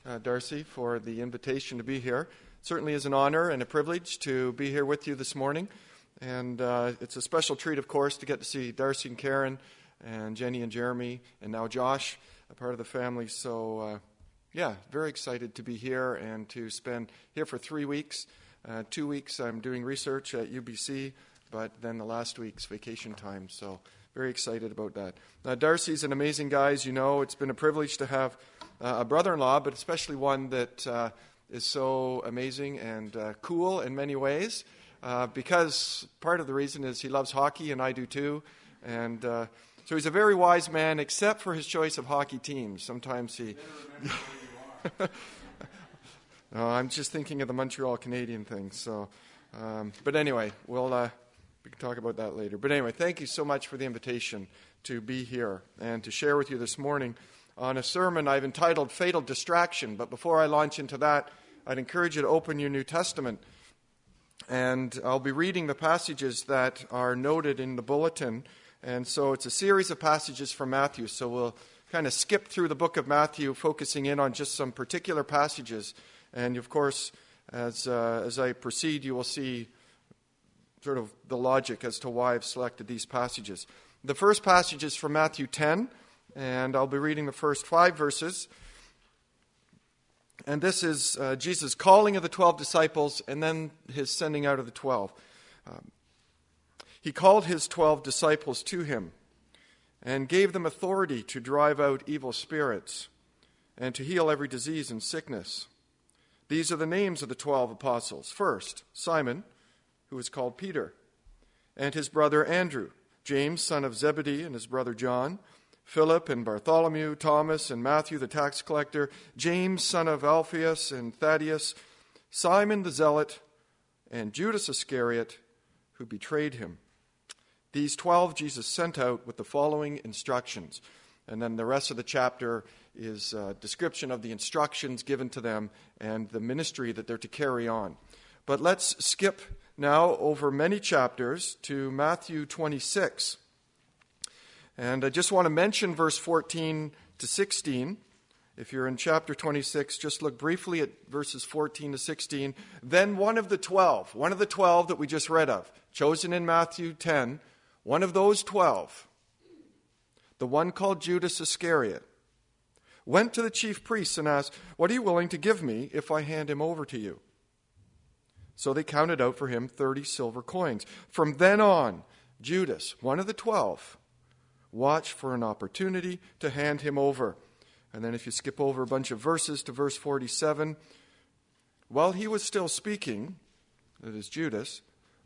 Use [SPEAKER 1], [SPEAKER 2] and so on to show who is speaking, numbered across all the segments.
[SPEAKER 1] Darcy, for the invitation to be here. It certainly is an honor and a privilege to be here with you this morning. And it's a special treat, of course, to get to see Darcy and Karen and Jenny and Jeremy and now Josh, a part of the family. So, very excited to be here and to spend here for 3 weeks. 2 weeks I'm doing research at UBC, but then the last week's vacation time. So very excited about that. Darcy's an amazing guy, as you know. It's been a privilege to have a brother-in-law, but especially one that is so amazing and cool in many ways, because part of the reason is he loves hockey, and I do too. And so he's a very wise man, except for his choice of hockey teams. Sometimes he... No, I'm just thinking of the Montreal Canadian thing. So, but anyway, we can talk about that later. But anyway, thank you so much for the invitation to be here and to share with you this morning on a sermon I've entitled Fatal Distraction. But before I launch into that, I'd encourage you to open your New Testament. And I'll be reading the passages that are noted in the bulletin. And so it's a series of passages from Matthew. So we'll kind of skip through the book of Matthew, focusing in on just some particular passages. And of course, as I proceed, you will see sort of the logic as to why I've selected these passages. The first passage is from Matthew 10, and I'll be reading the first 5 verses. And this is Jesus' calling of the 12 disciples and then his sending out of the 12. He called his 12 disciples to him and gave them authority to drive out evil spirits and to heal every disease and sickness. These are the names of the 12 apostles. First, Simon, who is called Peter, and his brother Andrew, James, son of Zebedee, and his brother John, Philip and Bartholomew, Thomas and Matthew the tax collector, James, son of Alphaeus and Thaddeus, Simon the zealot, and Judas Iscariot, who betrayed him. These 12 Jesus sent out with the following instructions. And then the rest of the chapter is a description of the instructions given to them and the ministry that they're to carry on. But let's skip now over many chapters to Matthew 26. And I just want to mention verse 14 to 16. If you're in chapter 26, just look briefly at verses 14 to 16. Then one of the 12 that we just read of, chosen in Matthew 10, one of those 12, the one called Judas Iscariot, went to the chief priests and asked, "What are you willing to give me if I hand him over to you?" So they counted out for him 30 silver coins. From then on, Judas, one of the 12, watched for an opportunity to hand him over. And then if you skip over a bunch of verses to verse 47, while he was still speaking, that is Jesus,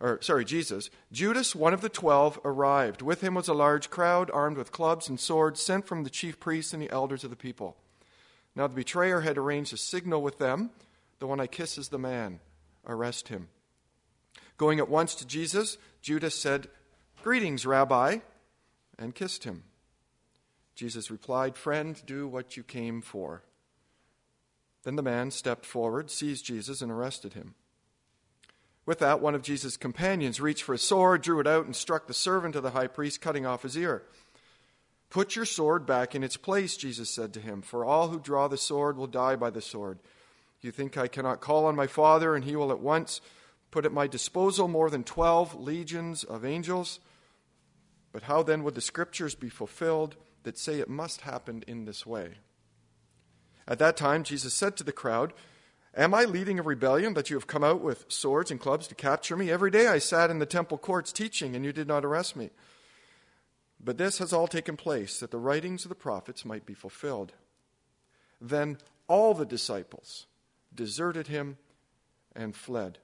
[SPEAKER 1] one of the 12 arrived. With him was a large crowd armed with clubs and swords sent from the chief priests and the elders of the people. Now the betrayer had arranged a signal with them. "The one I kiss is the man. Arrest him." Going at once to Jesus, Judas said, "Greetings, Rabbi," and kissed him. Jesus replied, "Friend, do what you came for." Then the man stepped forward, seized Jesus, and arrested him. With that, one of Jesus' companions reached for a sword, drew it out, and struck the servant of the high priest, cutting off his ear. "Put your sword back in its place," Jesus said to him, "for all who draw the sword will die by the sword. You think I cannot call on my Father, and he will at once put at my disposal more than 12 legions of angels? But how then would the scriptures be fulfilled that say it must happen in this way?" At that time, Jesus said to the crowd, "Am I leading a rebellion that you have come out with swords and clubs to capture me? Every day I sat in the temple courts teaching, and you did not arrest me. But this has all taken place, that the writings of the prophets might be fulfilled." Then all the disciples deserted him and fled.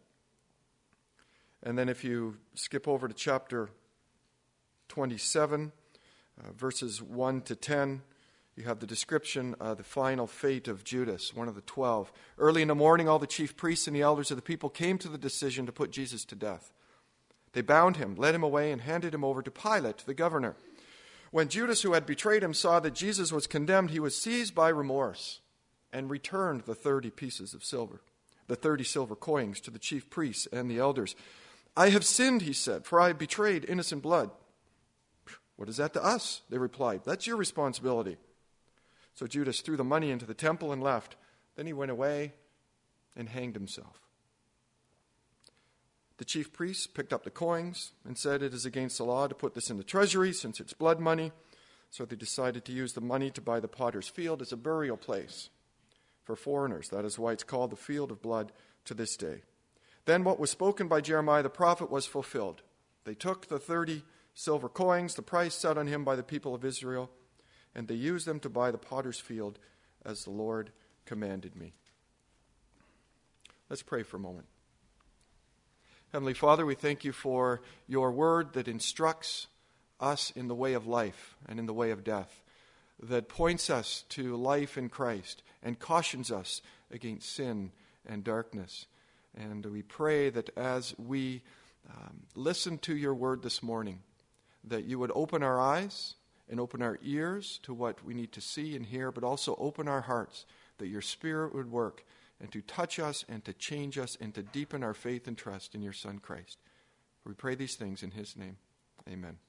[SPEAKER 1] And then if you skip over to chapter 27, verses 1 to 10, you have the description of the final fate of Judas, one of the 12. Early in the morning, all the chief priests and the elders of the people came to the decision to put Jesus to death. They bound him, led him away, and handed him over to Pilate, the governor. When Judas, who had betrayed him, saw that Jesus was condemned, he was seized by remorse and returned the 30 pieces of silver, the 30 silver coins, to the chief priests and the elders. "I have sinned," he said, "for I have betrayed innocent blood." "What is that to us?" they replied. "That's your responsibility." So Judas threw the money into the temple and left. Then he went away and hanged himself. The chief priests picked up the coins and said, "It is against the law to put this in the treasury since it's blood money." So they decided to use the money to buy the potter's field as a burial place for foreigners. That is why it's called the Field of Blood to this day. Then what was spoken by Jeremiah the prophet was fulfilled. They took the 30 silver coins, the price set on him by the people of Israel, and they used them to buy the potter's field as the Lord commanded me. Let's pray for a moment. Heavenly Father, we thank you for your word that instructs us in the way of life and in the way of death, that points us to life in Christ and cautions us against sin and darkness. And we pray that as we listen to your word this morning, that you would open our eyes and open our ears to what we need to see and hear, but also open our hearts, that your Spirit would work and to touch us and to change us and to deepen our faith and trust in your Son Christ. We pray these things in his name. Amen.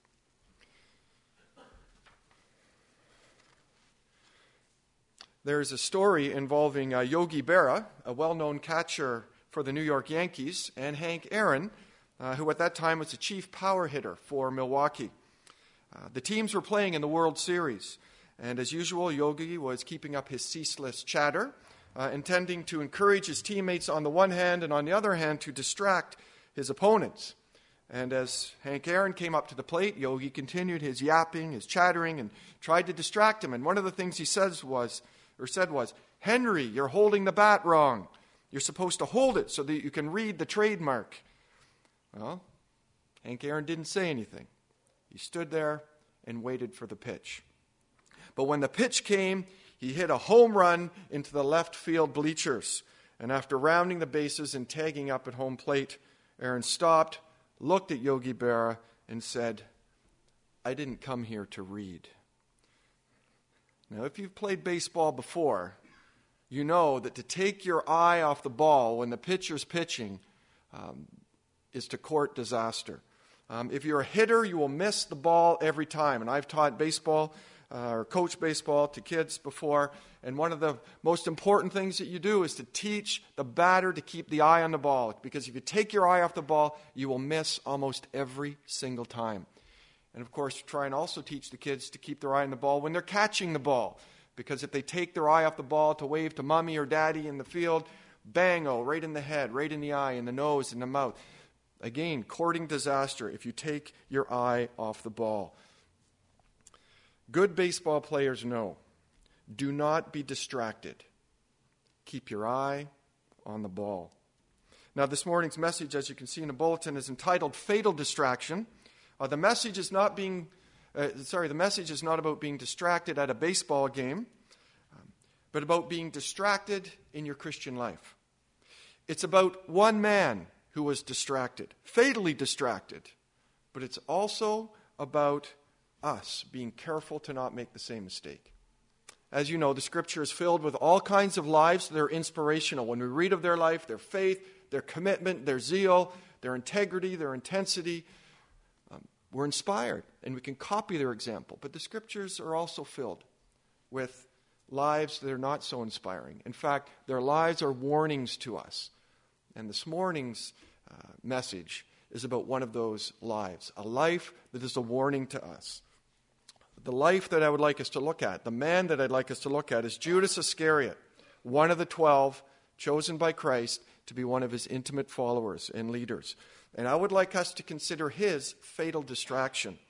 [SPEAKER 1] There is a story involving Yogi Berra, a well-known catcher for the New York Yankees, and Hank Aaron, who at that time was the chief power hitter for Milwaukee. The teams were playing in the World Series, and as usual, Yogi was keeping up his ceaseless chatter, intending to encourage his teammates on the one hand, and on the other hand, to distract his opponents. And as Hank Aaron came up to the plate, Yogi continued his yapping, his chattering, and tried to distract him. And one of the things he said was, "Henry, you're holding the bat wrong. You're supposed to hold it so that you can read the trademark." Well, Hank Aaron didn't say anything. He stood there and waited for the pitch. But when the pitch came, he hit a home run into the left field bleachers. And after rounding the bases and tagging up at home plate, Aaron stopped, looked at Yogi Berra, and said, "I didn't come here to read." Now, if you've played baseball before, you know that to take your eye off the ball when the pitcher's pitching is to court disaster. If you're a hitter, you will miss the ball every time. And I've taught baseball or coached baseball to kids before. And one of the most important things that you do is to teach the batter to keep the eye on the ball. Because if you take your eye off the ball, you will miss almost every single time. And of course, try and also teach the kids to keep their eye on the ball when they're catching the ball. Because if they take their eye off the ball to wave to mommy or daddy in the field, bang-o, right in the head, right in the eye, in the nose, in the mouth. Again, courting disaster if you take your eye off the ball. Good baseball players know, do not be distracted. Keep your eye on the ball. Now, this morning's message, as you can see in the bulletin, is entitled Fatal Distraction. The message is not about being distracted at a baseball game, but about being distracted in your Christian life. It's about one man who was distracted, fatally distracted, but it's also about us being careful to not make the same mistake. As you know, the Scripture is filled with all kinds of lives that are inspirational. When we read of their life, their faith, their commitment, their zeal, their integrity, their intensity, we're inspired, and we can copy their example. But the Scriptures are also filled with lives that are not so inspiring. In fact, their lives are warnings to us. And this morning's message is about one of those lives, a life that is a warning to us. The life that I would like us to look at, the man that I'd like us to look at, is Judas Iscariot, one of the 12 chosen by Christ to be one of his intimate followers and leaders. And I would like us to consider his fatal distraction.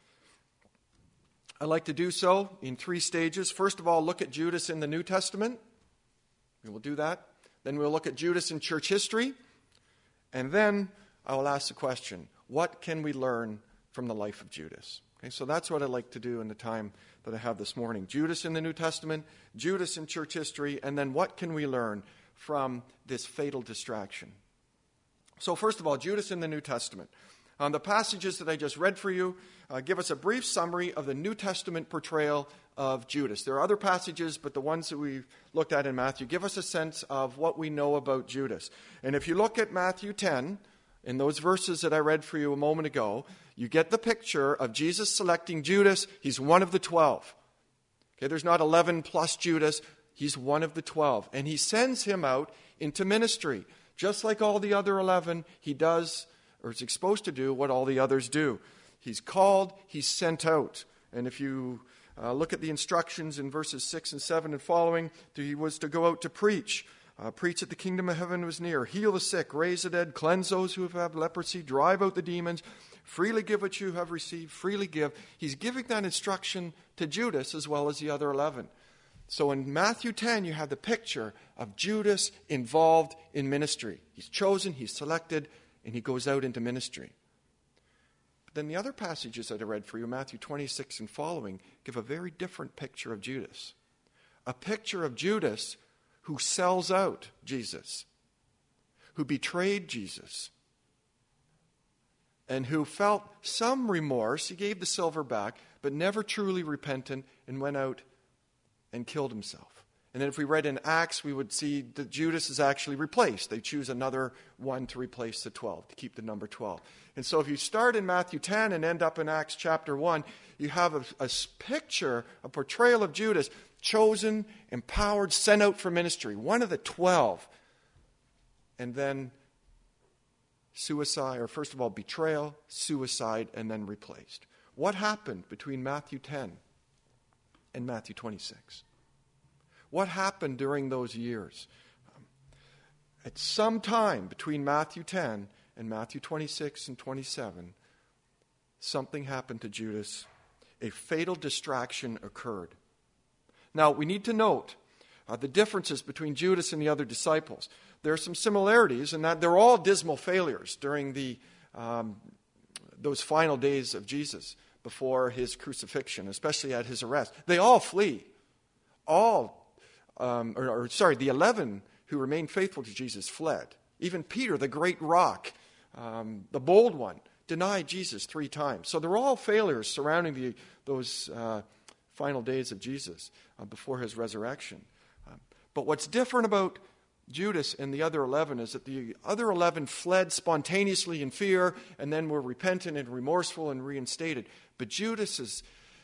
[SPEAKER 1] I'd like to do so in 3 stages. First of all, look at Judas in the New Testament. We will do that. Then we'll look at Judas in church history. And then I will ask the question, what can we learn from the life of Judas? Okay, so that's what I'd like to do in the time that I have this morning. Judas in the New Testament, Judas in church history, and then what can we learn from this fatal distraction? So first of all, Judas in the New Testament. The passages that I just read for you give us a brief summary of the New Testament portrayal of Judas. There are other passages, but the ones that we've looked at in Matthew give us a sense of what we know about Judas. And if you look at Matthew 10, in those verses that I read for you a moment ago, you get the picture of Jesus selecting Judas. He's one of the 12. Okay, there's not 11 plus Judas. He's one of the 12. And he sends him out into ministry. Just like all the other 11, he does, or is exposed to do, what all the others do. He's called, he's sent out. And if you look at the instructions in verses 6 and 7 and following, he was to go out to preach. Preach that the kingdom of heaven was near. Heal the sick, raise the dead, cleanse those who have leprosy, drive out the demons. Freely give what you have received, freely give. He's giving that instruction to Judas as well as the other 11. So in Matthew 10, you have the picture of Judas involved in ministry. He's chosen, he's selected, and he goes out into ministry. But then the other passages that I read for you, Matthew 26 and following, give a very different picture of Judas. A picture of Judas who sells out Jesus, who betrayed Jesus, and who felt some remorse. He gave the silver back, but never truly repentant, and went out and killed himself. And then if we read in Acts, we would see that Judas is actually replaced. They choose another one to replace the 12, to keep the number 12. And so if you start in Matthew 10 and end up in Acts chapter 1, you have a picture, a portrayal of Judas, chosen, empowered, sent out for ministry, one of the 12. And then suicide, or first of all, betrayal, suicide, and then replaced. What happened between Matthew 10 and Matthew 26? What happened during those years? At some time between Matthew 10 and Matthew 26 and 27, something happened to Judas. A fatal distraction occurred. Now, we need to note the differences between Judas and the other disciples. There are some similarities in that they're all dismal failures during those final days of Jesus before his crucifixion, especially at his arrest. They all flee. The 11 who remained faithful to Jesus fled. Even Peter, the great rock, the bold one, denied Jesus 3 times. So they're all failures surrounding those final days of Jesus before his resurrection. But what's different about Judas and the other 11 is that the other 11 fled spontaneously in fear and then were repentant and remorseful and reinstated. But Judas's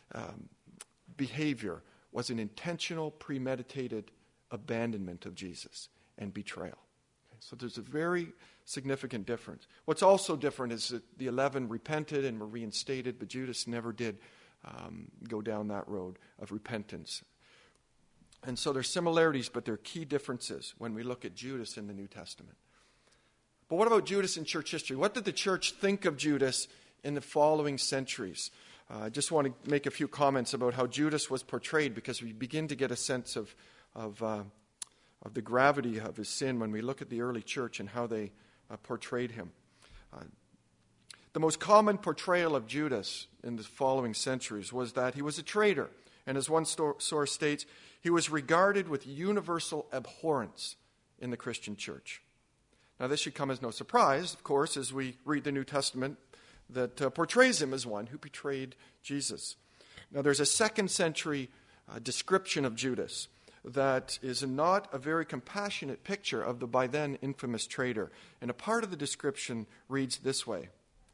[SPEAKER 1] behavior was an intentional, premeditated abandonment of Jesus and betrayal. Okay, so there's a very significant difference. What's also different is that the 11 repented and were reinstated, but Judas never did go down that road of repentance. And so there's similarities, but there are key differences when we look at Judas in the New Testament. But what about Judas in church history? What did the church think of Judas in the following centuries? I just want to make a few comments about how Judas was portrayed, because we begin to get a sense of the gravity of his sin when we look at the early church and how they portrayed him. The most common portrayal of Judas in the following centuries was that he was a traitor. And as one source states, he was regarded with universal abhorrence in the Christian church. Now, this should come as no surprise, of course, as we read the New Testament that portrays him as one who betrayed Jesus. Now, there's a 2nd century description of Judas that is not a very compassionate picture of the by then infamous traitor. And a part of the description reads this way: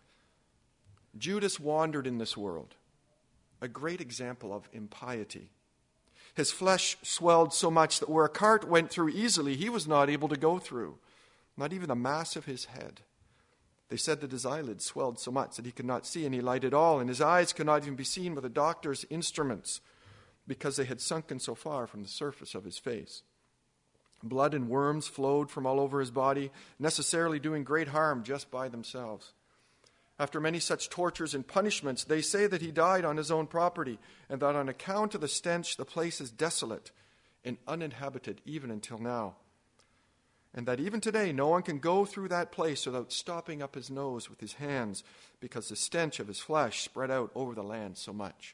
[SPEAKER 1] Judas wandered in this world, a great example of impiety. His flesh swelled so much that where a cart went through easily, he was not able to go through, not even the mass of his head. They said that his eyelids swelled so much that he could not see any light at all, and his eyes could not even be seen with a doctor's instruments, because they had sunken so far from the surface of his face. Blood and worms flowed from all over his body, necessarily doing great harm just by themselves. After many such tortures and punishments, they say that he died on his own property, and that on account of the stench, the place is desolate and uninhabited even until now. And that even today, no one can go through that place without stopping up his nose with his hands, because the stench of his flesh spread out over the land so much.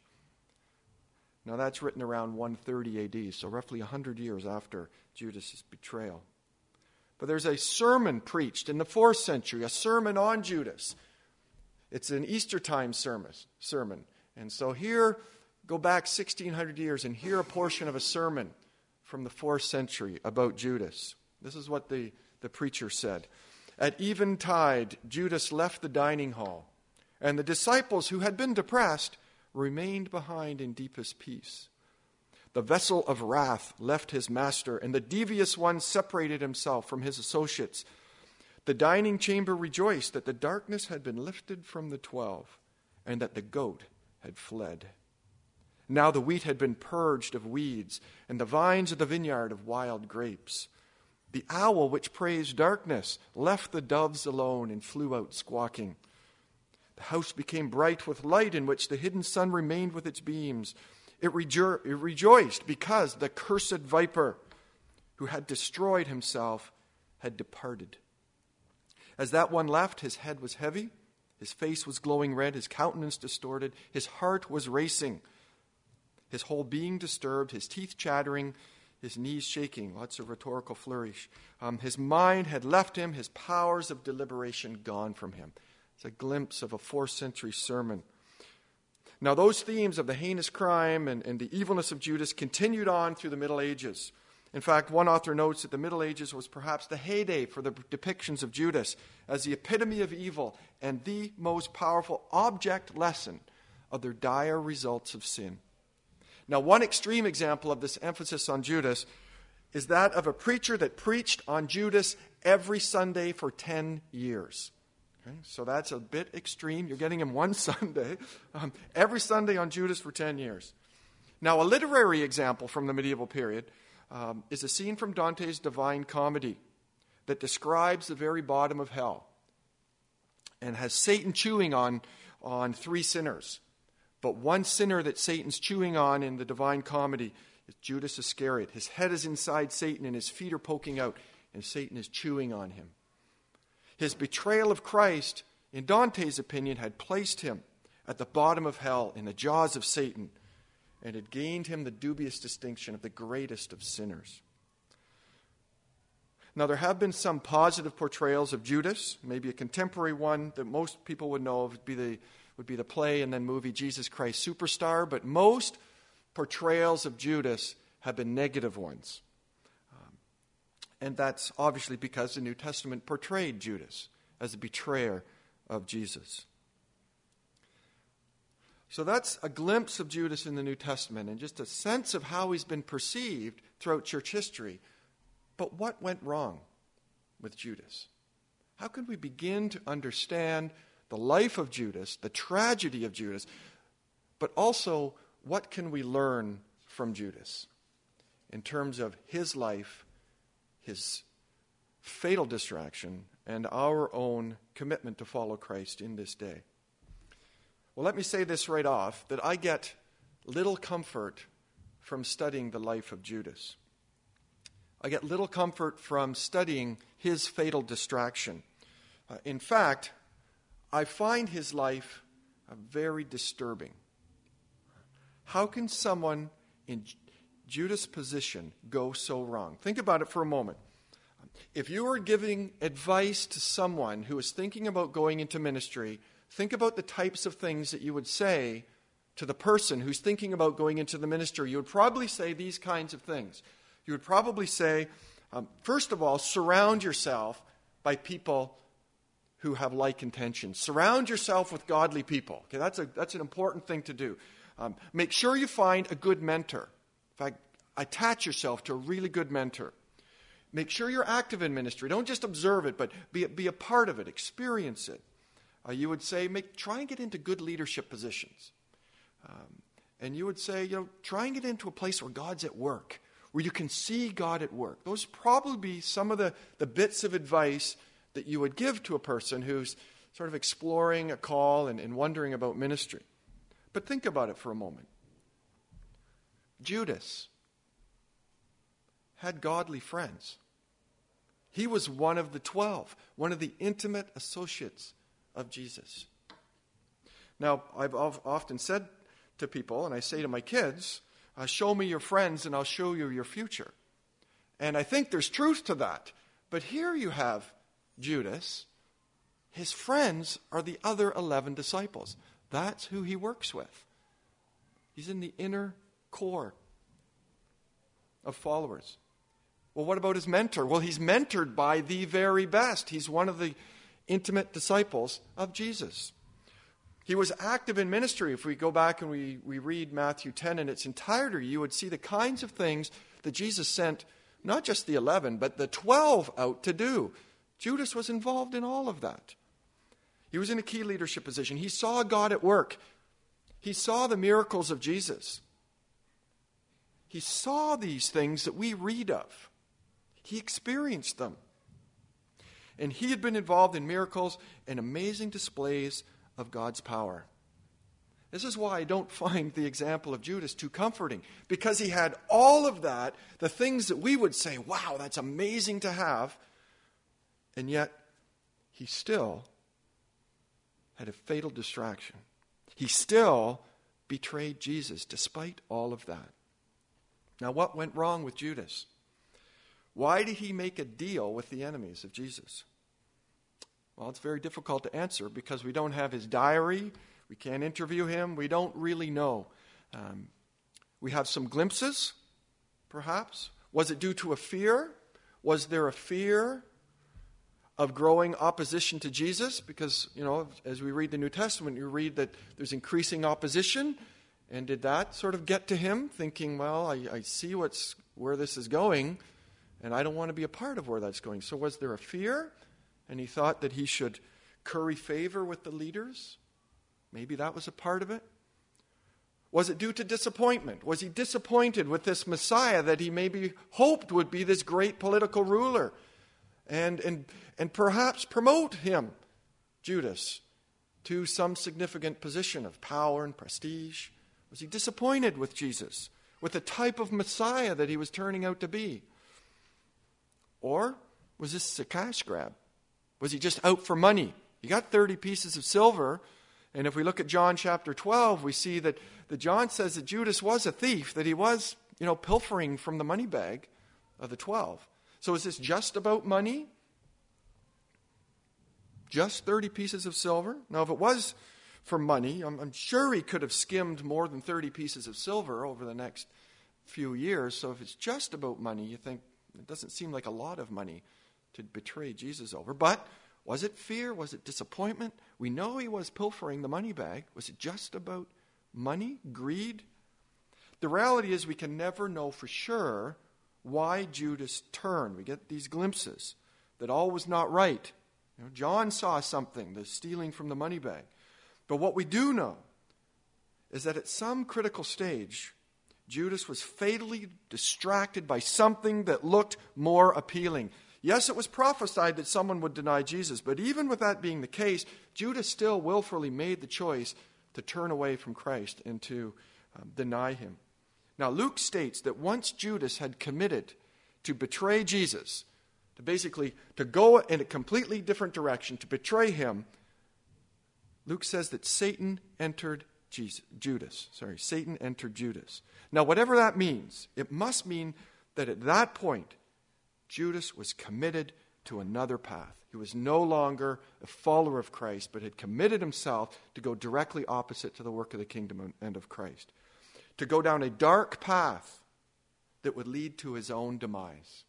[SPEAKER 1] Now that's written around 130 AD, so roughly 100 years after Judas' betrayal. But there's a sermon preached in the 4th century, a sermon on Judas. It's an Easter time sermon. And so here, go back 1,600 years and hear a portion of a sermon from the 4th century about Judas. This is what the preacher said. At eventide, Judas left the dining hall, and the disciples who had been depressed remained behind in deepest peace. The vessel of wrath left his master, and the devious one separated himself from his associates. The dining chamber rejoiced that the darkness had been lifted from the 12, and that the goat had fled. Now the wheat had been purged of weeds, and the vines of the vineyard of wild grapes. The owl which praised darkness left the doves alone and flew out squawking. The house became bright with light, in which the hidden sun remained with its beams. It rejoiced because the cursed viper, who had destroyed himself, had departed. As that one left, his head was heavy, his face was glowing red, his countenance distorted, his heart was racing, his whole being disturbed, his teeth chattering, his knees shaking. Lots of rhetorical flourish. His mind had left him, his powers of deliberation gone from him. It's a glimpse of a 4th century sermon. Now, those themes of the heinous crime and the evilness of Judas continued on through the Middle Ages. In fact, one author notes that the Middle Ages was perhaps the heyday for the depictions of Judas as the epitome of evil and the most powerful object lesson of their dire results of sin. Now, one extreme example of this emphasis on Judas is that of a preacher that preached on Judas every Sunday for 10 years. Okay, so that's a bit extreme. You're getting him one Sunday, every Sunday on Judas for 10 years. Now, a literary example from the medieval period is a scene from Dante's Divine Comedy that describes the very bottom of hell and has Satan chewing on 3 sinners. But one sinner that Satan's chewing on in the Divine Comedy is Judas Iscariot. His head is inside Satan and his feet are poking out, and Satan is chewing on him. His betrayal of Christ, in Dante's opinion, had placed him at the bottom of hell in the jaws of Satan, and had gained him the dubious distinction of the greatest of sinners. Now, there have been some positive portrayals of Judas. Maybe a contemporary one that most people would know of would be the play and then movie Jesus Christ Superstar, but most portrayals of Judas have been negative ones. And that's obviously because the New Testament portrayed Judas as a betrayer of Jesus. So that's a glimpse of Judas in the New Testament and just a sense of how he's been perceived throughout church history. But what went wrong with Judas? How can we begin to understand the life of Judas, the tragedy of Judas, but also what can we learn from Judas in terms of his life, his fatal distraction, and our own commitment to follow Christ in this day? Well, let me say this right off, that I get little comfort from studying the life of Judas. I get little comfort from studying his fatal distraction. In fact, I find his life very disturbing. How can someone in Judas' position go so wrong? Think about it for a moment. If you were giving advice to someone who is thinking about going into ministry, think about the types of things that you would say to the person who's thinking about going into the ministry. You would probably say these kinds of things. You would probably say, first of all, surround yourself by people who have like intentions. Surround yourself with godly people. Okay, that's an important thing to do. Make sure you find a good mentor. In fact, attach yourself to a really good mentor. Make sure you're active in ministry. Don't just observe it, but be a part of it. Experience it. You would say, try and get into good leadership positions. And you would say, try and get into a place where God's at work, where you can see God at work. Those would probably be some of the bits of advice that you would give to a person who's sort of exploring a call and wondering about ministry. But think about it for a moment. Judas had godly friends. He was one of the 12, one of the intimate associates of Jesus. Now, I've often said to people, and I say to my kids, show me your friends and I'll show you your future. And I think there's truth to that. But here you have Judas. His friends are the other 11 disciples. That's who he works with. He's in the inner core of followers. Well, what about his mentor? Well, he's mentored by the very best. He's one of the intimate disciples of Jesus. He was active in ministry. If we go back and we read Matthew 10 in its entirety, you would see the kinds of things that Jesus sent not just the 11, but the 12 out to do. Judas was involved in all of that. He was in a key leadership position. He saw God at work. He saw the miracles of Jesus. He saw these things that we read of. He experienced them. And he had been involved in miracles and amazing displays of God's power. This is why I don't find the example of Judas too comforting, because he had all of that, the things that we would say, wow, that's amazing to have, and yet he still had a fatal distraction. He still betrayed Jesus despite all of that. Now, what went wrong with Judas? Why did he make a deal with the enemies of Jesus? Well, it's very difficult to answer because we don't have his diary. We can't interview him. We don't really know. We have some glimpses, perhaps. Was it due to a fear? Was there a fear of growing opposition to Jesus? Because, as we read the New Testament, you read that there's increasing opposition. And did that sort of get to him, thinking, well, I see where this is going, and I don't want to be a part of where that's going. So was there a fear? And he thought that he should curry favor with the leaders? Maybe that was a part of it. Was it due to disappointment? Was he disappointed with this Messiah that he maybe hoped would be this great political ruler and perhaps promote him, Judas, to some significant position of power and prestige? Was he disappointed with Jesus, with the type of Messiah that he was turning out to be? Or was this a cash grab? Was he just out for money? He got 30 pieces of silver. And if we look at John chapter 12, we see that John says that Judas was a thief, that he was, pilfering from the money bag of the 12. So is this just about money? Just 30 pieces of silver? Now, if it was for money, I'm sure he could have skimmed more than 30 pieces of silver over the next few years. So if it's just about money, you think it doesn't seem like a lot of money to betray Jesus over. But was it fear? Was it disappointment? We know he was pilfering the money bag. Was it just about money, greed? The reality is we can never know for sure why Judas turned. We get these glimpses that all was not right. John saw something, the stealing from the money bag. But what we do know is that at some critical stage, Judas was fatally distracted by something that looked more appealing. Yes, it was prophesied that someone would deny Jesus, but even with that being the case, Judas still willfully made the choice to turn away from Christ and to deny him. Now, Luke states that once Judas had committed to betray Jesus, to go in a completely different direction, to betray him, Luke says that Satan entered Judas. Satan entered Judas. Now, whatever that means, it must mean that at that point, Judas was committed to another path. He was no longer a follower of Christ, but had committed himself to go directly opposite to the work of the kingdom and of Christ. To go down a dark path that would lead to his own demise.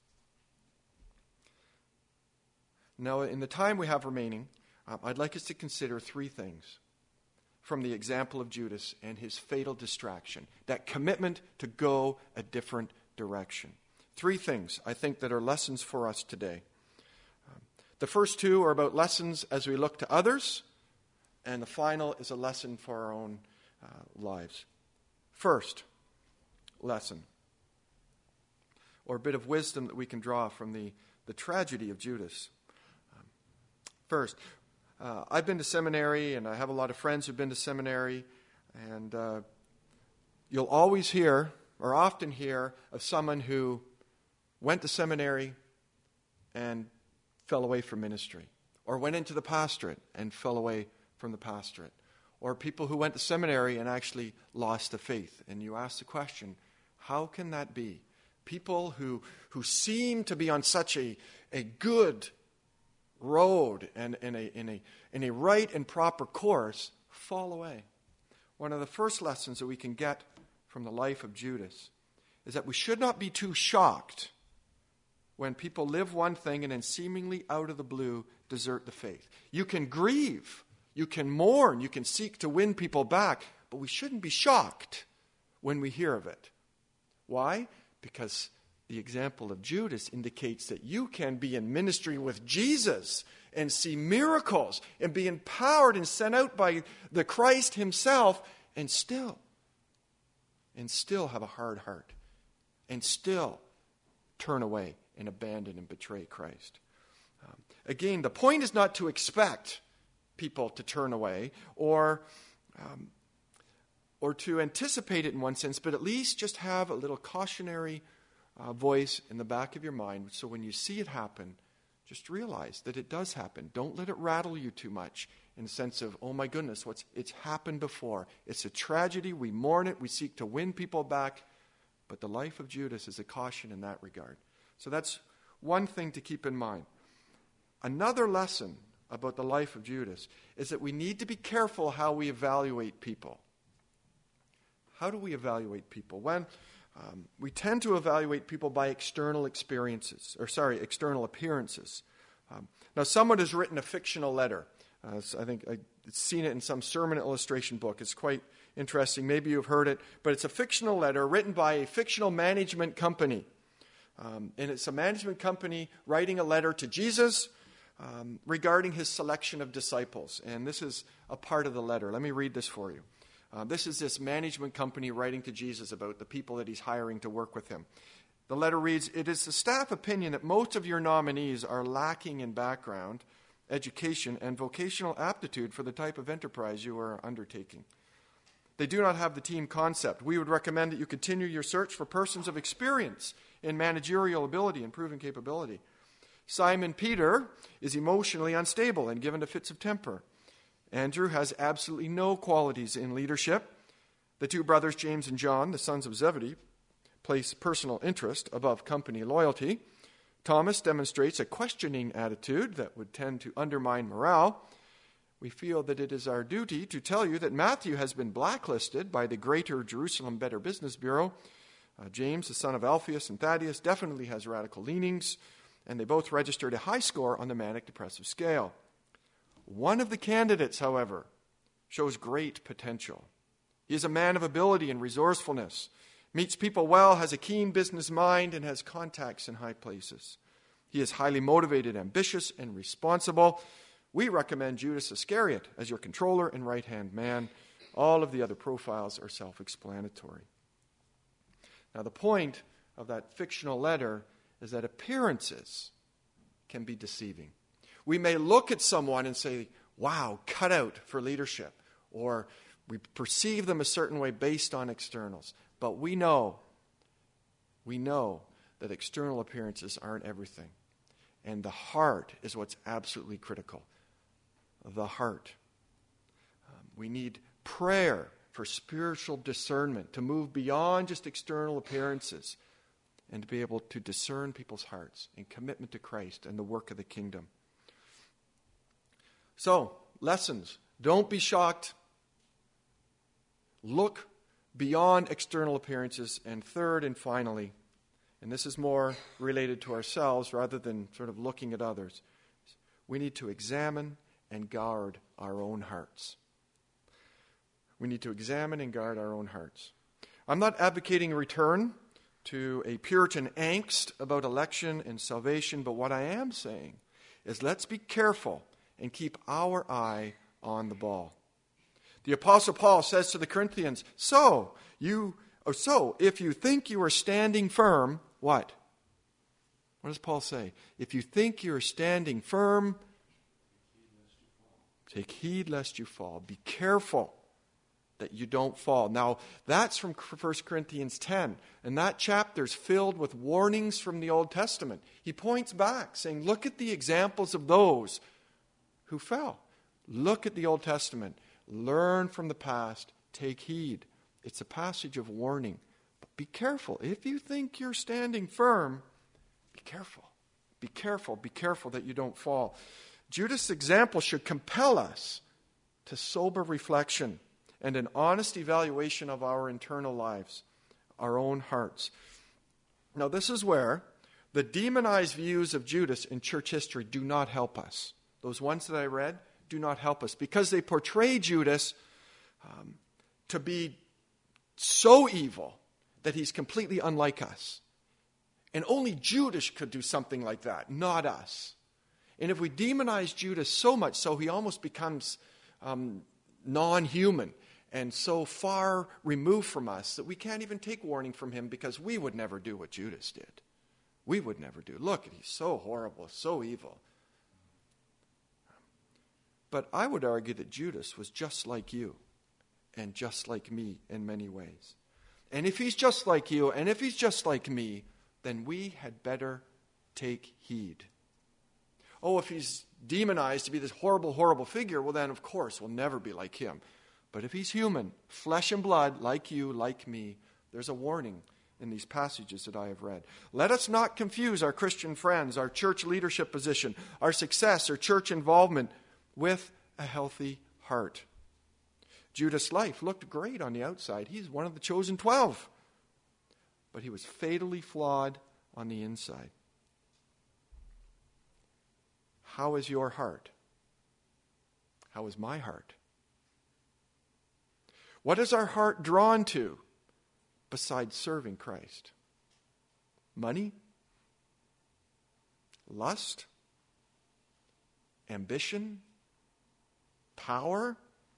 [SPEAKER 1] Now, in the time we have remaining, I'd like us to consider three things from the example of Judas and his fatal distraction, that commitment to go a different direction. Three things, I think, that are lessons for us today. The first two are about lessons as we look to others, and the final is a lesson for our own lives. First lesson, or a bit of wisdom that we can draw from the tragedy of Judas. First, I've been to seminary, and I have a lot of friends who've been to seminary, and you'll always hear, or often hear, of someone who went to seminary and fell away from ministry, or went into the pastorate and fell away from the pastorate, or people who went to seminary and actually lost the faith. And you ask the question, how can that be? People who seem to be on such a good road and in a right and proper course fall away. One of the first lessons that we can get from the life of Judas is that we should not be too shocked when people live one thing and then seemingly out of the blue desert the faith. You can grieve You can mourn, you can seek to win people back, but we shouldn't be shocked when we hear of it. Why? Because the example of Judas indicates that you can be in ministry with Jesus and see miracles and be empowered and sent out by the Christ himself and still have a hard heart and still turn away and abandon and betray Christ. Again, the point is not to expect people to turn away or to anticipate it in one sense, but at least just have a little cautionary voice in the back of your mind, so when you see it happen, just realize that it does happen. Don't let it rattle you too much in the sense of, oh my goodness, it's happened before. It's a tragedy. We mourn it. We seek to win people back. But the life of Judas is a caution in that regard. So that's one thing to keep in mind. Another lesson about the life of Judas is that we need to be careful how we evaluate people. How do we evaluate people? We tend to evaluate people by external appearances. Now, someone has written a fictional letter. I think I've seen it in some sermon illustration book. It's quite interesting. Maybe you've heard it, but it's a fictional letter written by a fictional management company. And it's a management company writing a letter to Jesus regarding his selection of disciples. And this is a part of the letter. Let me read this for you. This is this management company writing to Jesus about the people that he's hiring to work with him. The letter reads, "It is the staff opinion that most of your nominees are lacking in background, education, and vocational aptitude for the type of enterprise you are undertaking. They do not have the team concept. We would recommend that you continue your search for persons of experience in managerial ability and proven capability. Simon Peter is emotionally unstable and given to fits of temper. Andrew has absolutely no qualities in leadership. The two brothers, James and John, the sons of Zebedee, place personal interest above company loyalty. Thomas demonstrates a questioning attitude that would tend to undermine morale. We feel that it is our duty to tell you that Matthew has been blacklisted by the Greater Jerusalem Better Business Bureau. James, the son of Alphaeus and Thaddeus, definitely has radical leanings, and they both registered a high score on the manic-depressive scale. One of the candidates, however, shows great potential. He is a man of ability and resourcefulness, meets people well, has a keen business mind, and has contacts in high places. He is highly motivated, ambitious, and responsible. We recommend Judas Iscariot as your controller and right-hand man. All of the other profiles are self-explanatory." Now, the point of that fictional letter is that appearances can be deceiving. We may look at someone and say, wow, cut out for leadership, or we perceive them a certain way based on externals. But we know that external appearances aren't everything. And the heart is what's absolutely critical. The heart. We need prayer for spiritual discernment, to move beyond just external appearances and to be able to discern people's hearts in commitment to Christ and the work of the kingdom. So, lessons. Don't be shocked. Look beyond external appearances. And third and finally, and this is more related to ourselves rather than sort of looking at others, we need to examine and guard our own hearts. We need to examine and guard our own hearts. I'm not advocating a return to a Puritan angst about election and salvation, but what I am saying is let's be careful and keep our eye on the ball. The Apostle Paul says to the Corinthians, so if you think you are standing firm, what? What does Paul say? If you think you are standing firm, take heed lest you fall. Be careful that you don't fall. Now, that's from 1 Corinthians 10, and that chapter is filled with warnings from the Old Testament. He points back, saying, look at the examples of those who fell. Look at the Old Testament. Learn from the past. Take heed. It's a passage of warning. But be careful. If you think you're standing firm, be careful. Be careful. Be careful that you don't fall. Judas' example should compel us to sober reflection and an honest evaluation of our internal lives, our own hearts. Now, this is where the demonized views of Judas in church history do not help us. Those ones that I read do not help us, because they portray Judas to be so evil that he's completely unlike us. And only Judas could do something like that, not us. And if we demonize Judas so much so he almost becomes non-human and so far removed from us that we can't even take warning from him, because we would never do what Judas did. We would never do. Look, he's so horrible, so evil. But I would argue that Judas was just like you and just like me in many ways. And if he's just like you and if he's just like me, then we had better take heed. Oh, if he's demonized to be this horrible, horrible figure, well then, of course, we'll never be like him. But if he's human, flesh and blood, like you, like me, there's a warning in these passages that I have read. Let us not confuse our Christian friends, our church leadership position, our success, or church involvement with a healthy heart. Judas' life looked great on the outside. He's one of the chosen 12. But he was fatally flawed on the inside. How is your heart? How is my heart? What is our heart drawn to besides serving Christ? Money? Lust? Ambition? Power?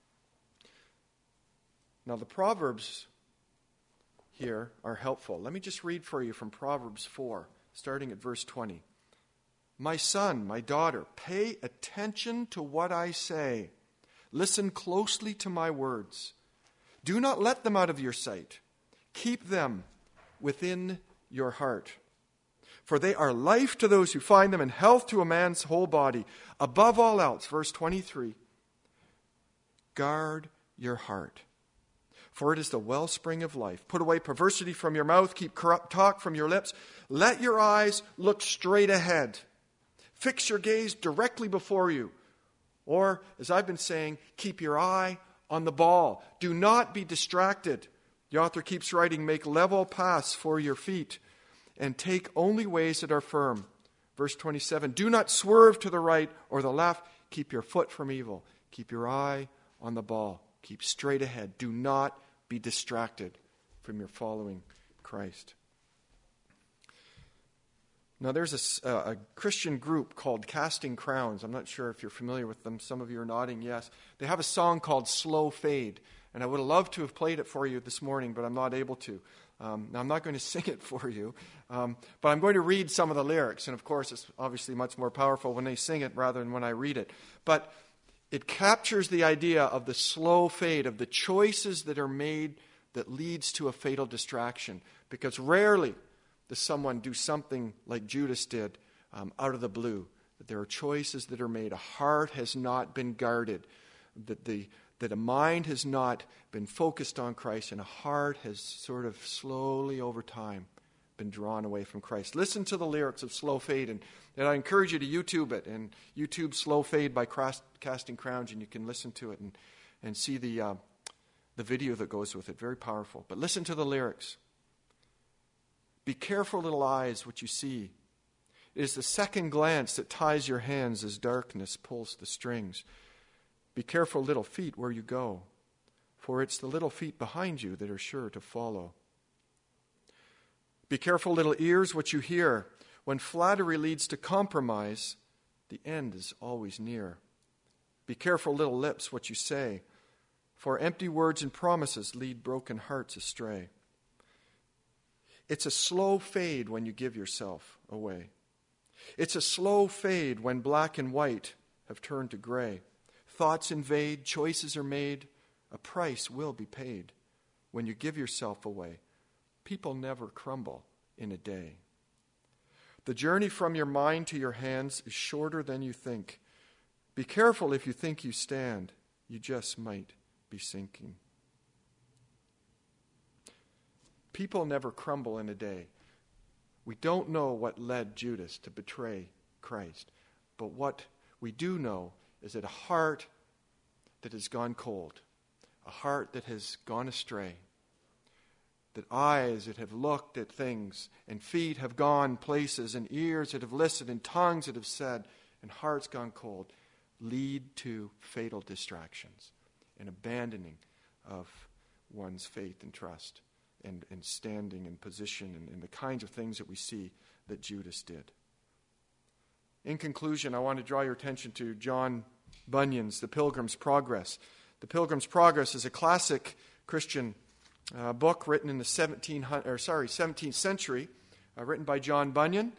[SPEAKER 1] Now the Proverbs here are helpful. Let me just read for you from Proverbs 4, starting at verse 20. My son, my daughter, pay attention to what I say. Listen closely to my words. Do not let them out of your sight. Keep them within your heart. For they are life to those who find them and health to a man's whole body. Above all else, verse 23, guard your heart, for it is the wellspring of life. Put away perversity from your mouth. Keep corrupt talk from your lips. Let your eyes look straight ahead. Fix your gaze directly before you. Or, as I've been saying, keep your eye on the ball. Do not be distracted. The author keeps writing, make level paths for your feet and take only ways that are firm. Verse 27, do not swerve to the right or the left. Keep your foot from evil. Keep your eye on the ball. Keep straight ahead. Do not be distracted from your following Christ. Now, there's a Christian group called Casting Crowns. I'm not sure if you're familiar with them. Some of you are nodding yes. They have a song called Slow Fade. And I would have loved to have played it for you this morning, but I'm not able to. Now, I'm not going to sing it for you, but I'm going to read some of the lyrics. And, of course, it's obviously much more powerful when they sing it rather than when I read it. But it captures the idea of the slow fade, of the choices that are made that leads to a fatal distraction. Because rarely does someone do something like Judas did out of the blue. That there are choices that are made. A heart has not been guarded. That a mind has not been focused on Christ, and a heart has sort of slowly over time been drawn away from Christ. Listen to the lyrics of Slow Fade, and I encourage you to YouTube it, and YouTube Slow Fade by Casting Crowns, and you can listen to it and see the video that goes with it. Very powerful. But listen to the lyrics. Be careful, little eyes, what you see. It is the second glance that ties your hands as darkness pulls the strings. Be careful, little feet, where you go, for it's the little feet behind you that are sure to follow. Be careful, little ears, what you hear. When flattery leads to compromise, the end is always near. Be careful, little lips, what you say, for empty words and promises lead broken hearts astray. It's a slow fade when you give yourself away. It's a slow fade when black and white have turned to gray. Thoughts invade, choices are made, a price will be paid. When you give yourself away, people never crumble in a day. The journey from your mind to your hands is shorter than you think. Be careful if you think you stand, you just might be sinking. People never crumble in a day. We don't know what led Judas to betray Christ, but what we do know is that a heart that has gone cold, a heart that has gone astray, that eyes that have looked at things, and feet have gone places, and ears that have listened, and tongues that have said, and hearts gone cold, lead to fatal distractions, an abandoning of one's faith and trust, and standing and position, and the kinds of things that we see that Judas did. In conclusion, I want to draw your attention to John Bunyan's The Pilgrim's Progress. The Pilgrim's Progress is a classic Christian book written in the 17th century, written by John Bunyan,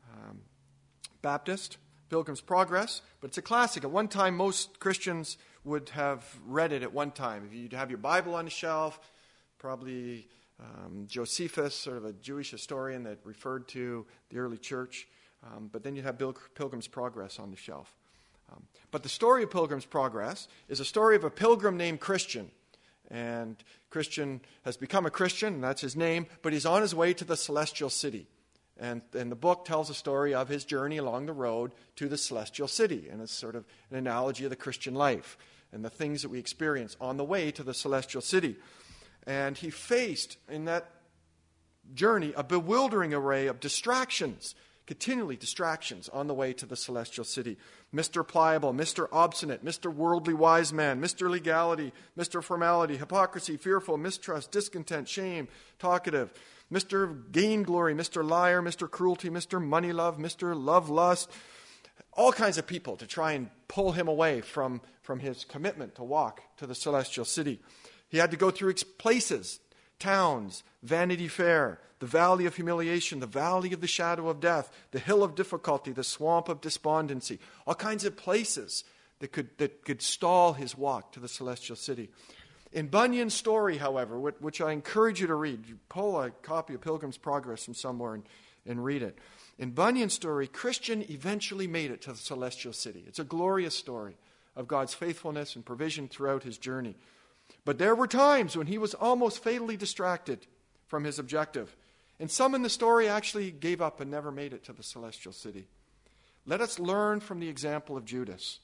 [SPEAKER 1] Baptist. Pilgrim's Progress, but it's a classic. At one time, most Christians would have read it at one time. If you'd have your Bible on the shelf, probably Josephus, sort of a Jewish historian that referred to the early church, but then you'd have Pilgrim's Progress on the shelf. But the story of Pilgrim's Progress is a story of a pilgrim named Christian. And Christian has become a Christian, and that's his name, but he's on his way to the celestial city. And the book tells a story of his journey along the road to the celestial city. And it's sort of an analogy of the Christian life and the things that we experience on the way to the celestial city. And he faced, in that journey, a bewildering array of distractions, continually distractions on the way to the celestial city. Mr. Pliable, Mr. Obstinate, Mr. Worldly Wise Man, Mr. Legality, Mr. Formality, Hypocrisy, Fearful, Mistrust, Discontent, Shame, Talkative, Mr. Gain Glory, Mr. Liar, Mr. Cruelty, Mr. Money Love, Mr. Love Lust, all kinds of people to try and pull him away from his commitment to walk to the celestial city. He had to go through places, towns, Vanity Fair, the Valley of Humiliation, the Valley of the Shadow of Death, the Hill of Difficulty, the Swamp of Despondency, all kinds of places that could stall his walk to the celestial city. In Bunyan's story, however, which I encourage you to read, you pull a copy of Pilgrim's Progress from somewhere and read it. In Bunyan's story, Christian eventually made it to the celestial city. It's a glorious story of God's faithfulness and provision throughout his journey. But there were times when he was almost fatally distracted from his objective. And some in the story actually gave up and never made it to the celestial city. Let us learn from the example of Judas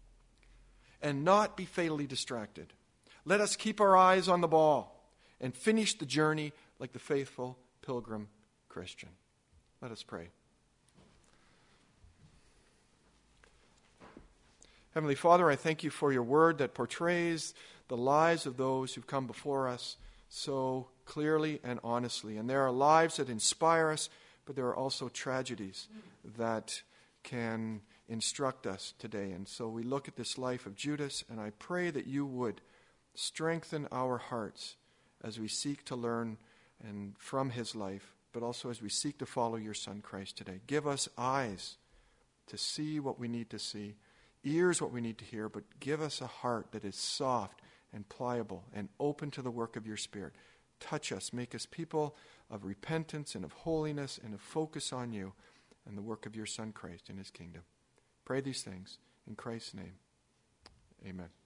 [SPEAKER 1] and not be fatally distracted. Let us keep our eyes on the ball and finish the journey like the faithful pilgrim Christian. Let us pray. Heavenly Father, I thank you for your word that portrays the lives of those who've come before us so clearly and honestly. And there are lives that inspire us, but there are also tragedies that can instruct us today. And so we look at this life of Judas, and I pray that you would strengthen our hearts as we seek to learn and from his life, but also as we seek to follow your Son Christ today. Give us eyes to see what we need to see, ears what we need to hear, but give us a heart that is soft and pliable and open to the work of your Spirit. Touch us, make us people of repentance and of holiness and of focus on you and the work of your Son Christ in his kingdom. Pray these things in Christ's name. Amen.